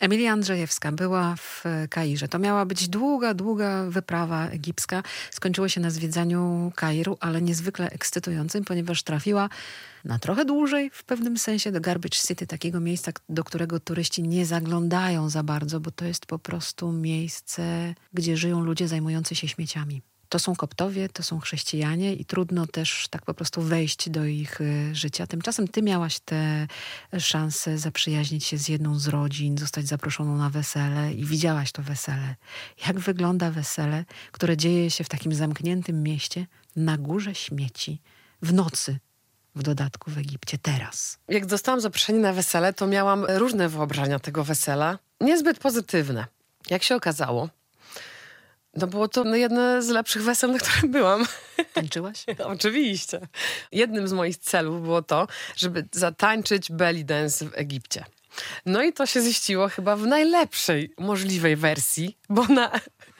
Emilia Andrzejewska była w Kairze. To miała być długa, długa wyprawa egipska. Skończyło się na zwiedzaniu Kairu, ale niezwykle ekscytującym, ponieważ trafiła na trochę dłużej w pewnym sensie do Garbage City, takiego miejsca, do którego turyści nie zaglądają za bardzo, bo to jest po prostu miejsce, gdzie żyją ludzie zajmujący się śmieciami. To są Koptowie, to są chrześcijanie i trudno też tak po prostu wejść do ich życia. Tymczasem ty miałaś tę szansę zaprzyjaźnić się z jedną z rodzin, zostać zaproszoną na wesele i widziałaś to wesele. Jak wygląda wesele, które dzieje się w takim zamkniętym mieście, na górze śmieci, w nocy, w dodatku w Egipcie, teraz? Jak dostałam zaproszenie na wesele, to miałam różne wyobrażenia tego wesela, niezbyt pozytywne. Jak się okazało, no było to jedno z lepszych wesel, na którym byłam. Tańczyłaś? Oczywiście. Jednym z moich celów było to, żeby zatańczyć belly dance w Egipcie. No i to się ziściło chyba w najlepszej możliwej wersji, bo na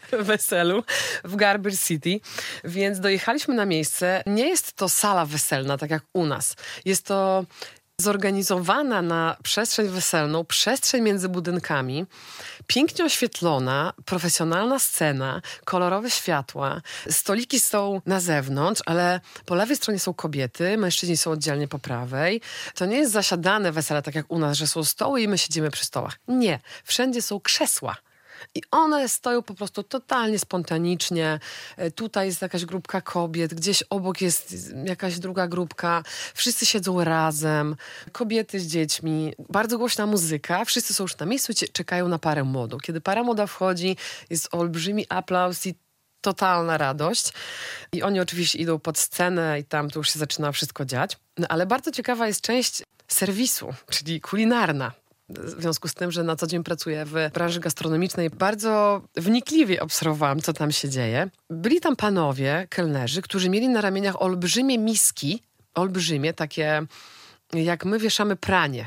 weselu w Garbage City, więc dojechaliśmy na miejsce. Nie jest to sala weselna, tak jak u nas. Jest to zorganizowana na przestrzeń weselną, przestrzeń między budynkami, pięknie oświetlona, profesjonalna scena, kolorowe światła, stoliki są na zewnątrz, ale po lewej stronie są kobiety, mężczyźni są oddzielnie po prawej. To nie jest zasiadane wesele, tak jak u nas, że są stoły i my siedzimy przy stołach. Nie, wszędzie są krzesła. I one stoją po prostu totalnie spontanicznie. Tutaj jest jakaś grupka kobiet, gdzieś obok jest jakaś druga grupka. Wszyscy siedzą razem, kobiety z dziećmi, bardzo głośna muzyka. Wszyscy są już na miejscu i czekają na parę młodą. Kiedy para młoda wchodzi, jest olbrzymi aplauz i totalna radość. I oni oczywiście idą pod scenę i tam to już się zaczyna wszystko dziać. No, ale bardzo ciekawa jest część serwisu, czyli kulinarna. W związku z tym, że na co dzień pracuję w branży gastronomicznej, bardzo wnikliwie obserwowałam, co tam się dzieje. Byli tam panowie, kelnerzy, którzy mieli na ramieniach olbrzymie miski, olbrzymie, takie jak my wieszamy pranie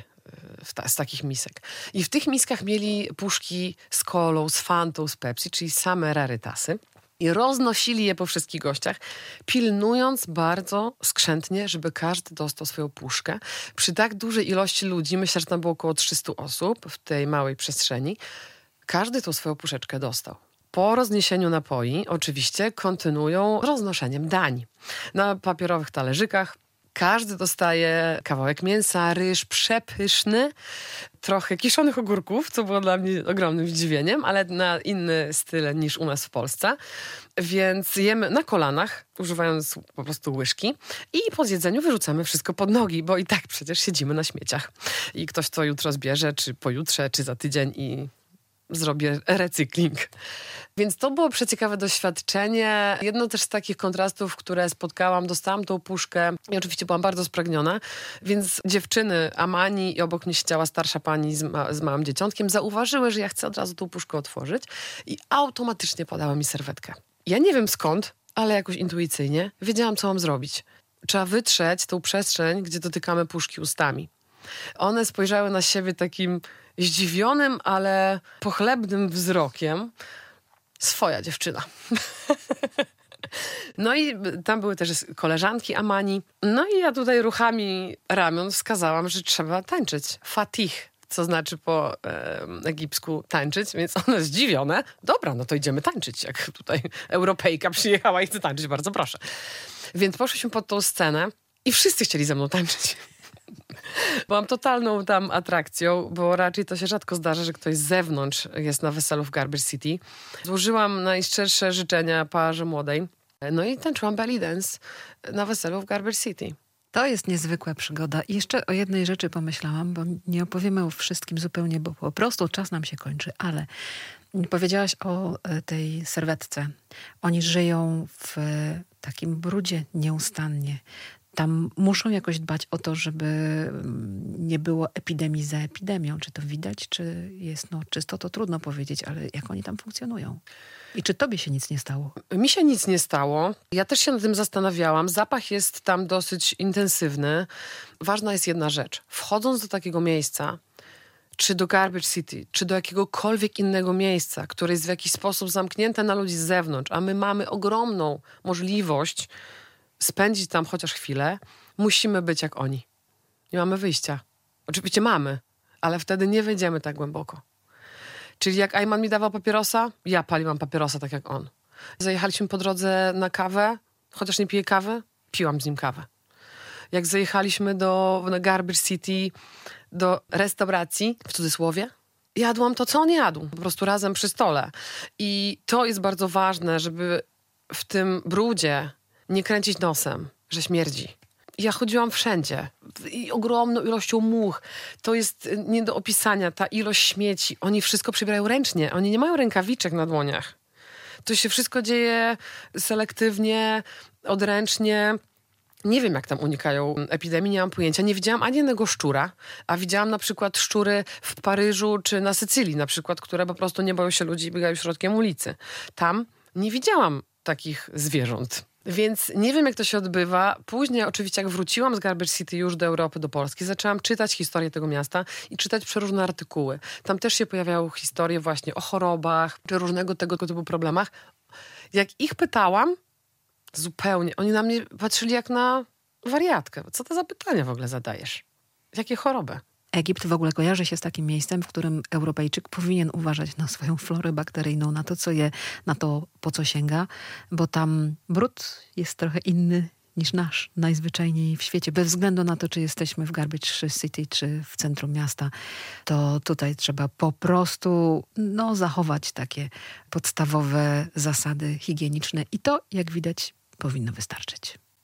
z takich misek. I w tych miskach mieli puszki z kolą, z Fantą, z Pepsi, czyli same rarytasy. I roznosili je po wszystkich gościach, pilnując bardzo skrzętnie, żeby każdy dostał swoją puszkę. Przy tak dużej ilości ludzi, myślę, że tam było około 300 osób w tej małej przestrzeni, każdy tą swoją puszeczkę dostał. Po rozniesieniu napoi oczywiście kontynuują roznoszeniem dań. Na papierowych talerzykach każdy dostaje kawałek mięsa, ryż przepyszny, trochę kiszonych ogórków, co było dla mnie ogromnym zdziwieniem, ale na inny styl niż u nas w Polsce. Więc jemy na kolanach, używając po prostu łyżki i po zjedzeniu wyrzucamy wszystko pod nogi, bo i tak przecież siedzimy na śmieciach. I ktoś to jutro zbierze, czy pojutrze, czy za tydzień i zrobię recykling. Więc to było przeciekawe doświadczenie. Jedno też z takich kontrastów, które spotkałam, dostałam tą puszkę i oczywiście byłam bardzo spragniona, więc dziewczyny, Amani i obok mnie siedziała starsza pani z małym dzieciątkiem, zauważyły, że ja chcę od razu tą puszkę otworzyć i automatycznie podały mi serwetkę. Ja nie wiem skąd, ale jakoś intuicyjnie wiedziałam, co mam zrobić. Trzeba wytrzeć tą przestrzeń, gdzie dotykamy puszki ustami. One spojrzały na siebie takim zdziwionym, ale pochlebnym wzrokiem. Swoja dziewczyna. No i tam były też koleżanki Amani. No i ja tutaj ruchami ramion wskazałam, że trzeba tańczyć. Fatih, co znaczy po egipsku tańczyć, więc one zdziwione. Dobra, no to idziemy tańczyć. Jak tutaj Europejka przyjechała i chce tańczyć, bardzo proszę. Więc poszliśmy pod tą scenę i wszyscy chcieli ze mną tańczyć. Byłam totalną tam atrakcją, bo raczej to się rzadko zdarza, że ktoś z zewnątrz jest na weselu w Garbage City. Złożyłam najszczersze życzenia parze młodej. No i tańczyłam belly dance na weselu w Garbage City. To jest niezwykła przygoda. I jeszcze o jednej rzeczy pomyślałam, bo nie opowiemy o wszystkim zupełnie, bo po prostu czas nam się kończy, ale powiedziałaś o tej serwetce. Oni żyją w takim brudzie nieustannie. Tam muszą jakoś dbać o to, żeby nie było epidemii za epidemią. Czy to widać, czy jest czysto, to trudno powiedzieć, ale jak oni tam funkcjonują? I czy tobie się nic nie stało? Mi się nic nie stało. Ja też się nad tym zastanawiałam. Zapach jest tam dosyć intensywny. Ważna jest jedna rzecz. Wchodząc do takiego miejsca, czy do Garbage City, czy do jakiegokolwiek innego miejsca, które jest w jakiś sposób zamknięte na ludzi z zewnątrz, a my mamy ogromną możliwość spędzić tam chociaż chwilę, musimy być jak oni. Nie mamy wyjścia. Oczywiście mamy, ale wtedy nie wejdziemy tak głęboko. Czyli jak Ayman mi dawał papierosa, ja paliłam papierosa tak jak on. Zajechaliśmy po drodze na kawę, chociaż nie piję kawy, piłam z nim kawę. Jak zajechaliśmy na Garbage City, do restauracji, w cudzysłowie, jadłam to, co on jadł. Po prostu razem przy stole. I to jest bardzo ważne, żeby w tym brudzie nie kręcić nosem, że śmierdzi. Ja chodziłam wszędzie. I ogromną ilością much. To jest nie do opisania. Ta ilość śmieci. Oni wszystko przybierają ręcznie. Oni nie mają rękawiczek na dłoniach. To się wszystko dzieje selektywnie, odręcznie. Nie wiem, jak tam unikają epidemii, nie mam pojęcia. Nie widziałam ani jednego szczura, a widziałam na przykład szczury w Paryżu czy na Sycylii na przykład, które po prostu nie boją się ludzi i biegają środkiem ulicy. Tam nie widziałam takich zwierząt. Więc nie wiem, jak to się odbywa. Później oczywiście, jak wróciłam z Garbage City już do Europy, do Polski, zaczęłam czytać historię tego miasta i czytać przeróżne artykuły. Tam też się pojawiały historie właśnie o chorobach, czy różnego tego typu problemach. Jak ich pytałam, zupełnie, oni na mnie patrzyli jak na wariatkę. Co to za pytania w ogóle zadajesz? Jakie choroby? Egipt w ogóle kojarzy się z takim miejscem, w którym Europejczyk powinien uważać na swoją florę bakteryjną, na to, co je, na to, po co sięga, bo tam brud jest trochę inny niż nasz, najzwyczajniej w świecie. Bez względu na to, czy jesteśmy w Garbage City, czy w centrum miasta, to tutaj trzeba po prostu zachować takie podstawowe zasady higieniczne i to, jak widać, powinno wystarczyć.